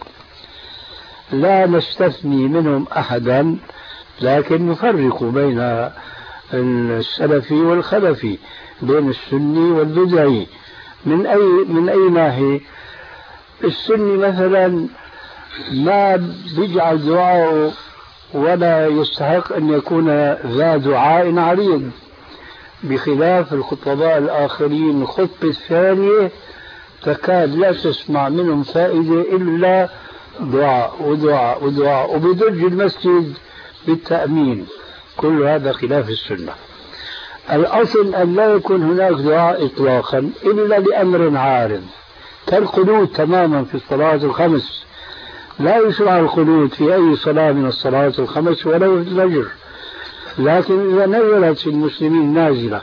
لا نستثني منهم أحدا، لكن نفرق بين السلفي والخلفي، بين السني والبدعي. من أي ناحية؟ السني مثلا ما بيجعل دعاءه ولا يستحق أن يكون ذا دعاء عريض، بخلاف الخطباء الآخرين الخطبة الثانية تكاد لا تسمع منهم فائدة إلا دعاء ودعاء ودعاء، وبدرج المسجد بالتأمين. كل هذا خلاف السنة. الأصل أن لا يكون هناك دعاء إطلاقا إلا لأمر عارض، كالقنوت تماما في الصلاة الخمس. لا يشرع القنوت في أي صلاة من الصلاة الخمس ولو في الفجر، لكن إذا نزلت في المسلمين نازلة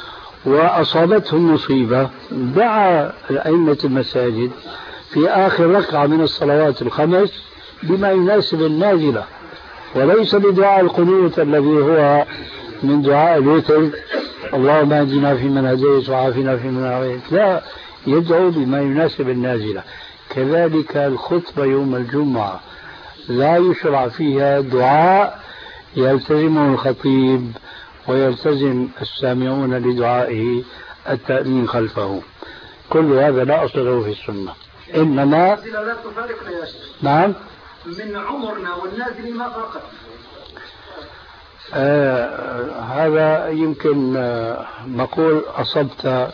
وأصابتهم مصيبة دعا أئمة المساجد في آخر ركعة من الصلوات الخمس بما يناسب النازلة، وليس بدعاء القنوت الذي هو من دعاء الوتر اللهم اهدنا فيمن هديت وعافنا فيمن عافيت، لا، يدعو بما يناسب النازلة. كذلك الخطبة يوم الجمعة لا يشرع فيها دعاء يلتزمه الخطيب ويلتزم السامعون لدعائه التأمين خلفه. كل هذا لا أصل له في السنة، إنما لا تفارقنا يا شيخ. نعم. من عمرنا والنازل ما فرقت. هذا يمكن نقول أصبت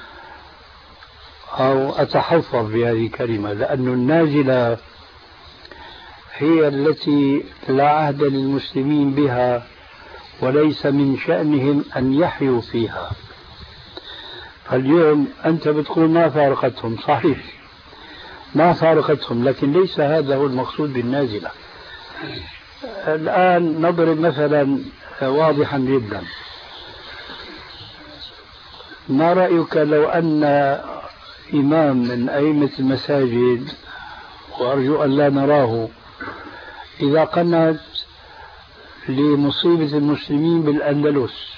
أو أتحفظ بهذه الكلمة، لأن النازلة هي التي لا عهد للمسلمين بها وليس من شأنهم أن يحيوا فيها. فاليوم أنت بتقول ما فارقتهم، صحيح ما فارقتهم، لكن ليس هذا هو المقصود بالنازلة. الآن نضرب مثلا واضحا جدا. ما رأيك لو أن إمام من أئمة المساجد، وأرجو أن لا نراه، إذا قنت لمصيبة المسلمين بالأندلس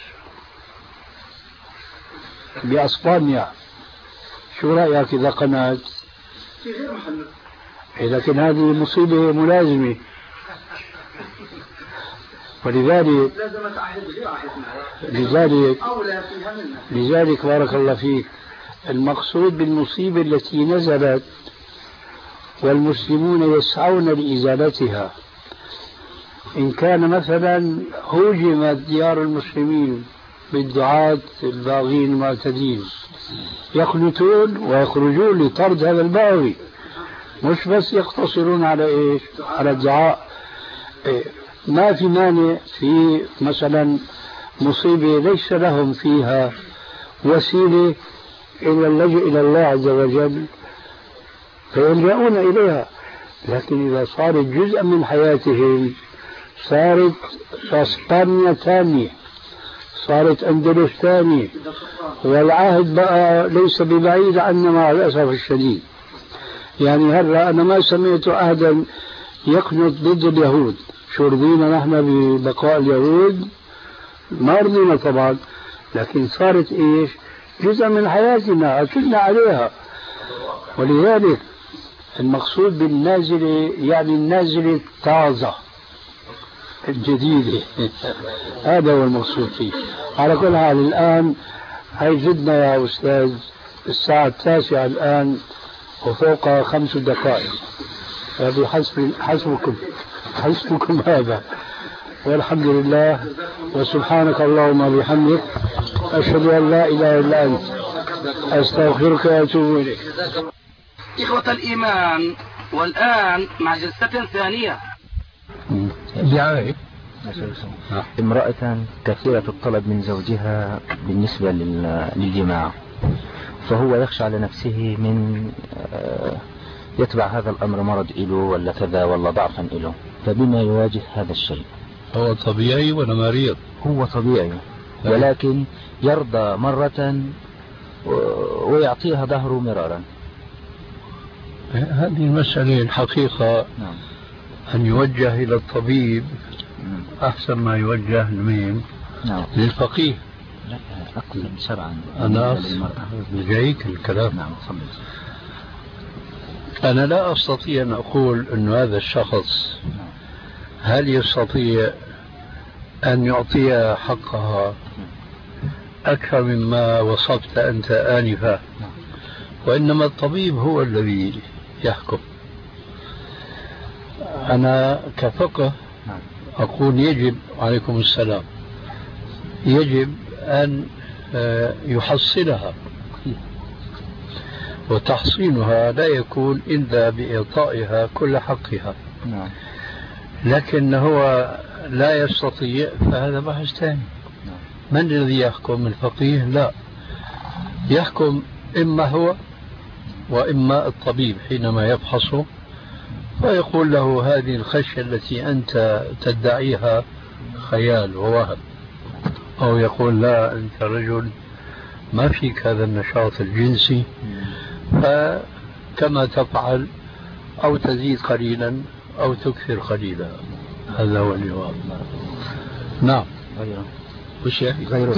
بأسبانيا، شو رأيك إذا قنت؟ في غير محله. لكن هذه مصيبة ملازمة. ولذلك لازم تعهد غير عهد لذلك بارك الله فيك، المقصود بالمصيبة التي نزلت والمسلمون يسعون لإزالتها، إن كان مثلا هوجمت ديار المسلمين بالدعاة الباغين المعتدين، يخلطون ويخرجون لطرد هذا الباغي، مش بس يقتصرون على إيش؟ على الدعاء. ما في مانع في مثلا مصيبة ليس لهم فيها وسيلة إلى اللجوء إلى الله عز وجل فيلجؤون إليها، لكن إذا صارت جزءا من حياتهم صارت اسبانيا ثانية، صارت اندلس ثانية، والعهد بقى ليس ببعيد عنا مع الاسف الشديد. يعني هلا انا ما سمعت عهدا يقنط ضد اليهود، شو رضينا نحن ببقاء اليهود؟ ما رضينا طبعا، لكن صارت ايش؟ جزء من حياتنا اكلنا عليها. ولذلك المقصود بالنازلة يعني النازلة التازة الجديدة هذا هو المقصود فيه. على كل حال الآن هي جدنا يا أستاذ، الساعة 9 الآن وفوق 5 دقائق، هذه حسبكم هذا، والحمد لله وسبحانك اللهم وبحمدك أشهد أن لا إله إلا أنت أستغفرك وأتوب إليك. إخوة الإيمان، والآن مع جلسة ثانية. امرأة كثيرة الطلب من زوجها بالنسبة للجماع، فهو يخشى على نفسه من يتبع هذا الأمر مرض إله ولا كذا ولا ضعفا إله، فبما يواجه هذا الشيء؟ هو طبيعي ولا مريض؟ هو طبيعي، ولكن يرضى مرة ويعطيها ظهره مرارا. هذه المسألة الحقيقة أن يوجه إلى الطبيب أحسن ما يوجه لمين؟ للفقيه. لا أقصد شرعا أنا جايك الكلام. أنا لا أستطيع أن أقول أن هذا الشخص هل يستطيع أن يعطيها حقها أكثر مما وصفت أنت آنفا، وإنما الطبيب هو الذي يحكم. أنا كفقه أقول يجب، عليكم السلام، يجب أن يحصلها، وتحصينها لا يكون إلا بإعطائها كل حقها. لكن هو لا يستطيع، فهذا بحث ثاني. من الذي يحكم؟ الفقيه؟ لا، يحكم إما هو وإما الطبيب حينما يفحصه ويقول له هذه الخشية التي أنت تدعيها خيال ووهم، أو يقول لا أنت رجل ما فيك هذا النشاط الجنسي، فكما تفعل أو تزيد قليلا أو تكثر قليلا. هذا هو الجواب. نعم. وش غيره؟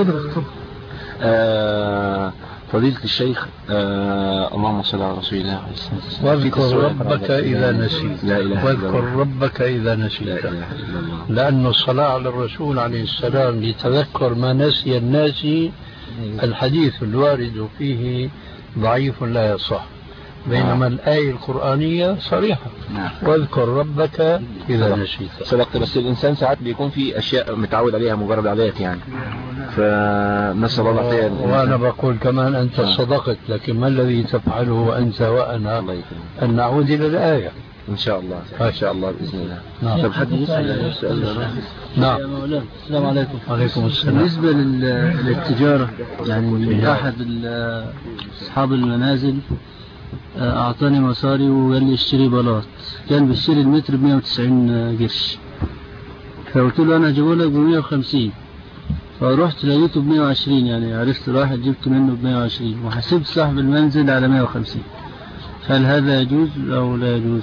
فضيلة الشيخ، اللهم صل على رسول الله. واذكر ربك إذا نسيت، واذكر ربك إذا نسيت، لأن الصلاة على الرسول عليه السلام لتذكر ما نسي الناس، الحديث الوارد فيه ضعيف لا يصح، بينما الآية القرآنية صريحة. واذكر ربك إذا نسيت. صدقت، بس الإنسان ساعات بيكون في أشياء متعود عليها مجرد عليك يعني، فنسأل الله خير. وأنا بقول كمان أنت صدقت، لكن ما الذي تفعله أنت وأنا؟ أن نعود إلى الآية إن شاء الله. ما شاء الله بإذن الله. نعم. طب حد يسأل؟ نعم. يا مولانا السلام عليكم. عليكم السلام. بالنسبة للتجارة، يعني أحد أصحاب المنازل أعطاني مصاري وقال لي اشتري بلاط، كان بيشتري المتر ب190 قرش، فقلت له أنا هجيبه لك ب150، فرحت لقيته ب120، يعني عرفت واحد جبت منه ب120 وحسبت صاحب المنزل على 150. هل هذا يجوز أو لا يجوز؟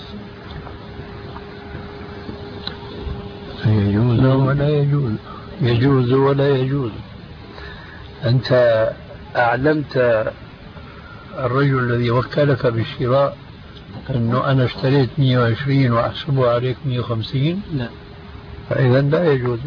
يجوز ولا يجوز، يجوز ولا يجوز. أنت أعلمت الرجل الذي وكلك بالشراء أنه أنا اشتريت 120 وأحسبه عليك 150؟ لا. فإذا لا يجوز.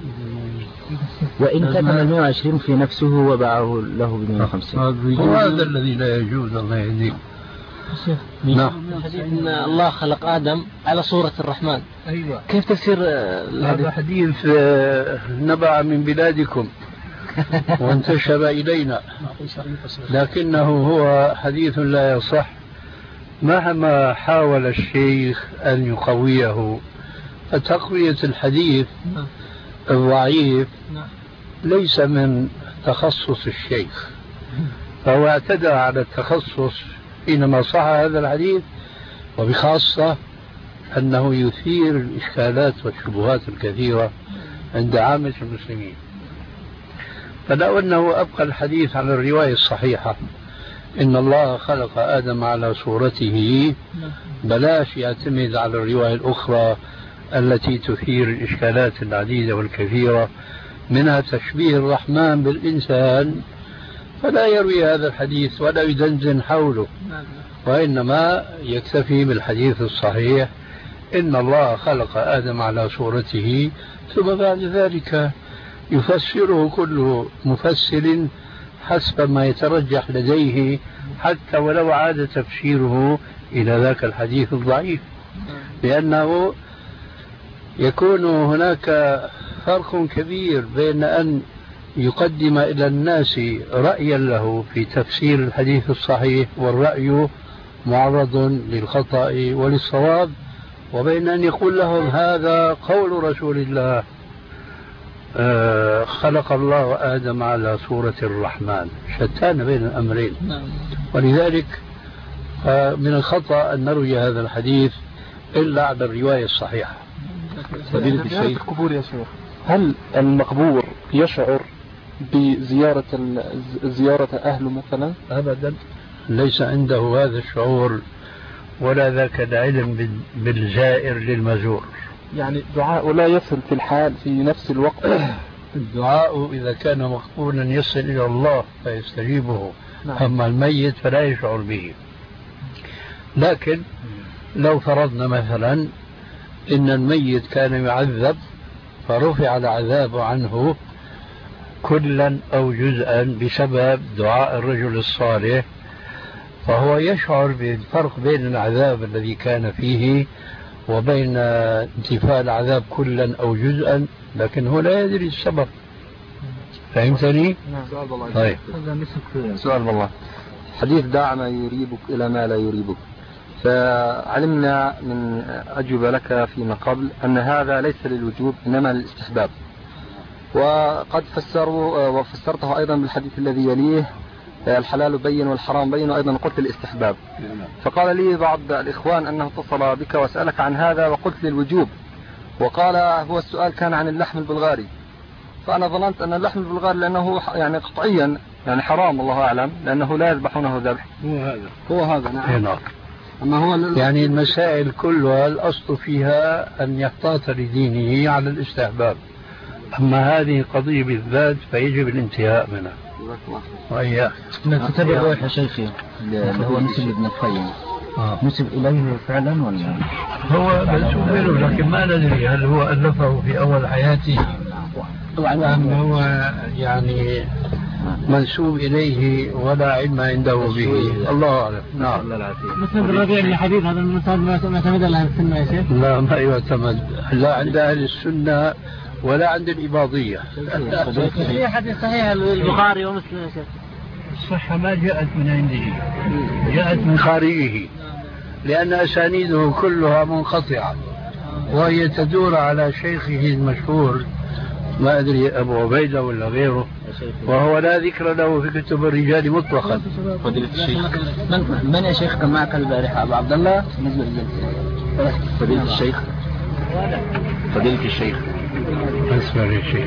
وإن كتم 120 في نفسه وباعه له ب 150. وهذا الذي لا يجوز. الله يهديك. نعم. حديث إن الله خلق آدم على صورة الرحمن. أيوة. كيف تفسير هذا حديث نبع من بلادكم وانتشر إلينا، لكنه هو حديث لا يصح مهما حاول الشيخ أن يقويه. فتقوية الحديث الضعيف ليس من تخصص الشيخ، فهو اعتدى على التخصص حينما صح هذا الحديث، وبخاصة أنه يثير الإشكالات والشبهات الكثيرة عند عامة المسلمين. فلو أنه أبقى الحديث على الرواية الصحيحة إن الله خلق آدم على صورته، بلاش يعتمد على الرواية الأخرى التي تثير الإشكالات العديدة والكثيرة، منها تشبيه الرحمن بالإنسان، فلا يروي هذا الحديث ولا يدندن حوله، وإنما يكتفي بالحديث الصحيح إن الله خلق آدم على صورته، ثم بعد ذلك يفسره كل مفسر حسب ما يترجح لديه، حتى ولو عاد تفسيره إلى ذاك الحديث الضعيف، لأنه يكون هناك فرق كبير بين أن يقدم إلى الناس رأيا له في تفسير الحديث الصحيح والرأي معرض للخطأ وللصواب، وبين أن يقول لهم هذا قول رسول الله خلق الله آدم على صورة الرحمن، شتان بين الأمرين. ولذلك من الخطأ أن نروي هذا الحديث إلا على الرواية الصحيحة. فضيلة الشيخ، يا شيخ، هل المقبور يشعر بزيارة أهله مثلا؟ أبدا، ليس عنده هذا الشعور ولا ذاك العلم بالزائر للمزور. يعني دعاء لا يصل في الحال في نفس الوقت. الدعاء إذا كان مقبولا يصل إلى الله فيستجيبه. أما الميت فلا يشعر به. لكن لو فرضنا مثلا إن الميت كان يعذب فرفع العذاب عنه كلا أو جزءا بسبب دعاء الرجل الصالح، فهو يشعر بالفرق بين العذاب الذي كان فيه وبين انتفاء العذاب كلا أو جزءا، لكن هو لا يدري السبب. فهمتني؟ طيب. سؤال والله. حديث دع ما يريبك إلى ما لا يريبك، فعلمنا من أجوبة لك فيما قبل أن هذا ليس للوجوب إنما للاستحباب، وقد وفسرته أيضا بالحديث الذي يليه الحلال بين والحرام بين، وأيضا قلت الاستحباب. فقال لي بعض الإخوان أنه اتصل بك وسألك عن هذا وقلت للوجوب، وقال هو السؤال كان عن اللحم البلغاري، فأنا ظننت أن اللحم البلغاري لأنه يعني قطعيا يعني حرام الله أعلم لأنه لا يذبحونه ذبح. هو هذا نعم. أما هو يعني المسائل كلها الأصل فيها أن يحتاط لدينه على الاستحباب، أما هذه قضية بالذات فيجب الانتهاء منها. وإياك كتاب الروح يا شيخي اللي هو نسب ابن القيم، نسب إليه فعلا ولا هو منسوب له، لكن ما ندري هل هو ألفه في أول حياته أم هو يعني منسوب إليه ولا علم عنده به، الله أعلم. نعم. مسند الربيع بن حبيب هذا المسند ما اعتمد على السنة يا شيخ؟ لا ما يعتمد، لا عند أهل السنة ولا عند الإباضية. في حديث صحيح البخاري ومسلم يا شيخ. الصحة ما جاءت من عنده، جاءت من خارجه، لأن أسانيده كلها منقطعة وهي تدور على شيخه المشهور، ما أدري أبو عبيدة ولا غيره، وهو لا ذكر له في كتب الرجال مطلقا. فضيلة الشيخ، من يا شيخ كان معك البارحة؟ أبو عبد الله. فضيلة الشيخ، فضيلة الشيخ اسمع يا شيخ.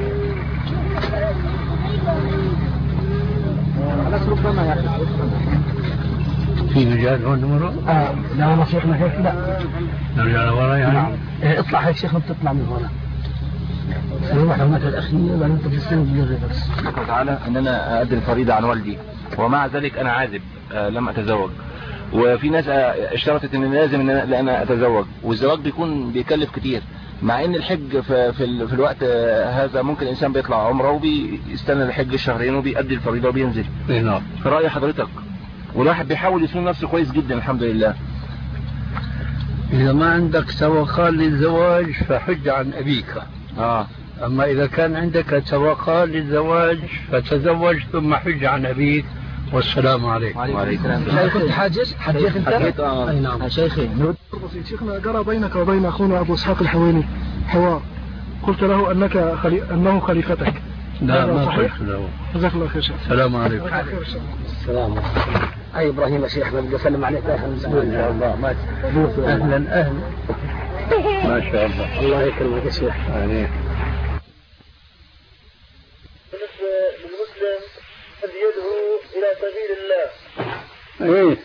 في رجال هون نمره؟ لا والله شيخنا هيك لا. نرجع لورا يعني؟ اطلع هيك شيخنا بتطلع من هنا. نروح هناك الأخير وبعدين تجي السن بس. تعالى أن أنا أدري فريضة عن والدي ومع ذلك أنا عازب لم أتزوج، وفي ناس اشترطت ان لازم ان انا اتزوج، والزواج بيكون بيكلف كتير، مع ان الحج في الوقت هذا ممكن الانسان بيطلع عمره وبيستنى الحج الشهرين وبيأدي الفريضة وبينزل. نعم. في رأي حضرتك والواحد بيحاول يصون نفسه كويس جدا الحمد لله. إذا ما عندك سوقان للزواج فحج عن أبيك. أما إذا كان عندك سوقان للزواج فتزوج ثم حج عن أبيك. والسلام عليكم. وعليكم السلام. شيخ كنت حاجز حجيت انت؟ اي نعم. شيخي شيخنا جرى بينك وبين اخونا ابو اسحاق الحويني حوار، قلت له انه خليفتك. لا ما قلت له. جزاك الله خير شيخ. السلام عليكم. السلام عليكم. اي ابراهيم يا شيخ بدي اسلم عليك ان شاء الله. اهلا اهلا. ما شاء الله. الله يكرمك يا شيخ. عليك. بالنسبة للمسلم قد يدعو إلى سبيل الله. ايه.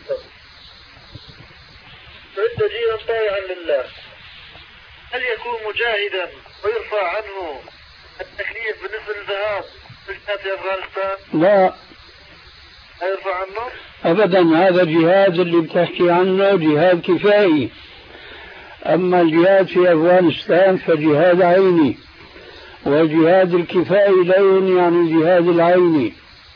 فعد جيلا طائعا لله. هل يكون مجاهدا ويرفع عنه التكليف بالنسبة للذهاب في الجهاد في أفغانستان؟ لا. لا يرفع عنه؟ أبدا. هذا الجهاد اللي بتحكي عنه جهاد كفائي. أما الجهاد في أفغانستان فجهاد عيني، والجهاد الكفائي لين يعني الجهاد العيني.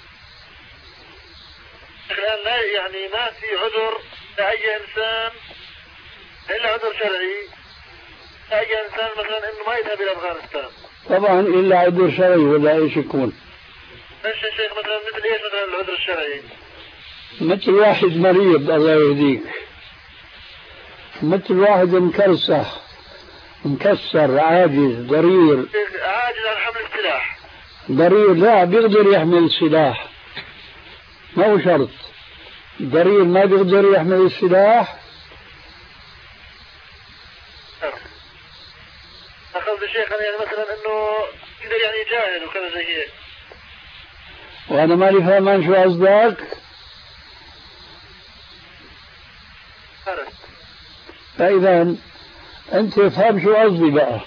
الآن لا يعني ما في عذر لأي إنسان إلا عذر شرعي لأي إنسان مثلا إنه ما يذهب إلى أفغانستان. طبعا إلا عذر شرعي ولا إيش يكون؟ إيش يا شيخ مثلا مثل إيش مثلا العذر الشرعي؟ مثل واحد مريض الله يهديك، مثل واحد مكرسح مكسر عاجز ضرير. عاجز عن حمل السلاح. ضرير لا بيقدر يحمل السلاح، ما هو شرط. ضرير ما بيقدر يحمل السلاح. أخذ شيخ يعني مثلا إنه يقدر يعني يجاهد وكذا زي هيك. وأنا مالي فاهمان شو قصدك. فإذا أنت فهم شو قصدي بقى،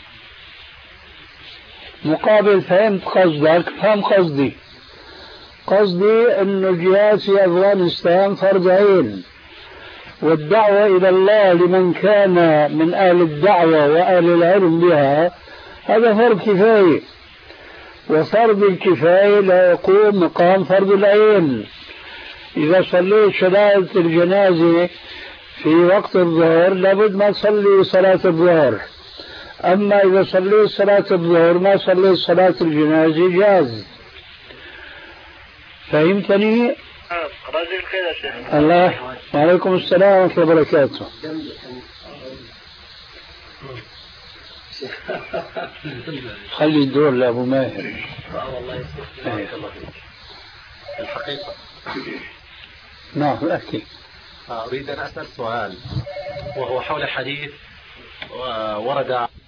مقابل فهمت قصدك فهم قصدي. قصدي أنه الجهاد في أفغانستان فرض عين، والدعوة إلى الله لمن كان من أهل الدعوة وأهل العلم بها هذا فرض كفاية، وفرض الكفاية لا يقوم مقام فرض العين. إذا صليت صلاة الجنازة في وقت الظهر لابد ما تصلي صلاة الظهر، أما إذا صليت صلاة الظهر ما صليت صلاة الجنازة جاز. فهمتني؟ رجل خير يا شيخ. الله. وعليكم السلام ورحمة الله وبركاته. خلي الدور لأبو ماهر. الحقيقة نعم أحكي. أريد أن أسأل سؤال وهو حول حديث ورد